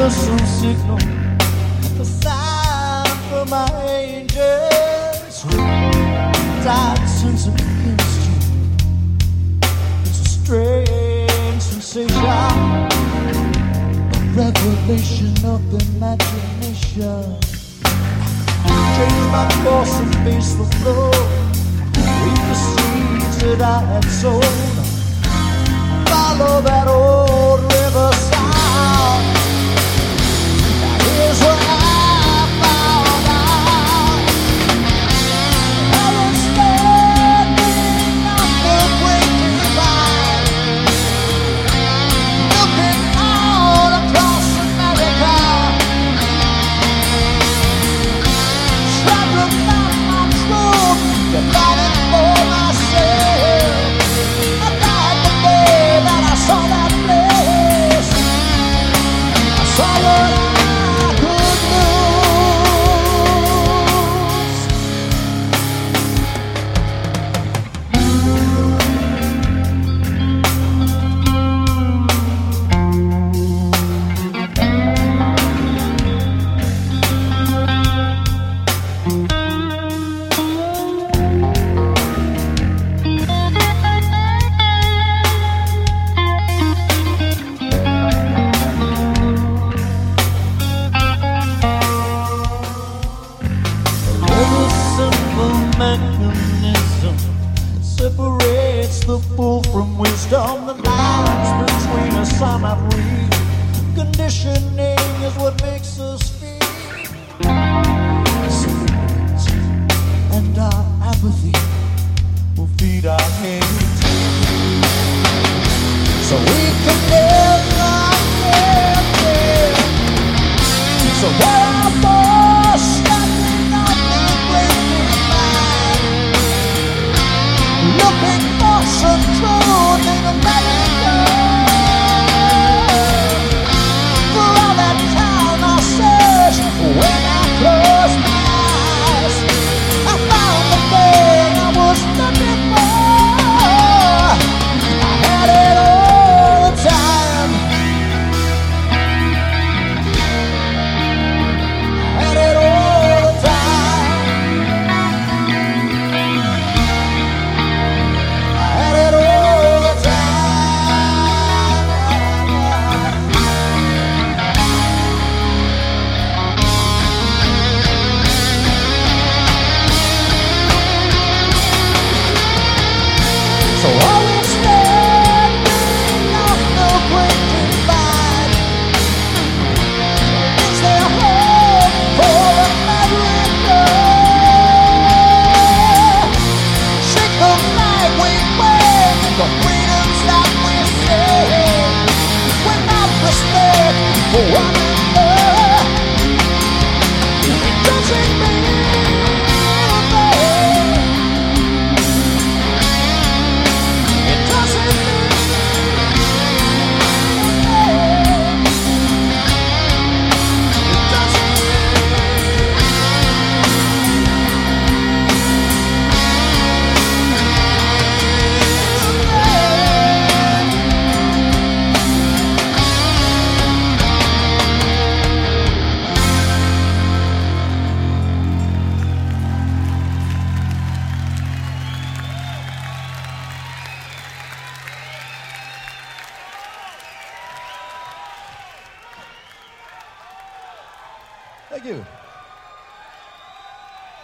some signal, a sign from my angels. I'd sense it against you. It's a strange sensation, a revelation of imagination. Change my course and face the flow. Reap the seeds that I had sown. Follow that old river sound. Now here's what I found out. I was standing on the great divide, looking out across America, trying to find my truth, divided for myself. I died the day that I saw that place. I saw what I could mechanism separates the fool from wisdom. The lines between us are not real. Conditioning is what makes us feel. And our apathy will feed our hate, so we can never get there. So there are more standing on the great divide, looking for some truth in America. For all that time I searched, when I closed my eyes, I found the thing I was looking for. I had it all the time. I had it all the time. I had it all the time. So I was standing off the great divide. It's their home for America. Shake the flag we wave, the freedoms that we save, without respect for one another. It doesn't mean a thing. It doesn't mean a thing. It doesn't Thank you.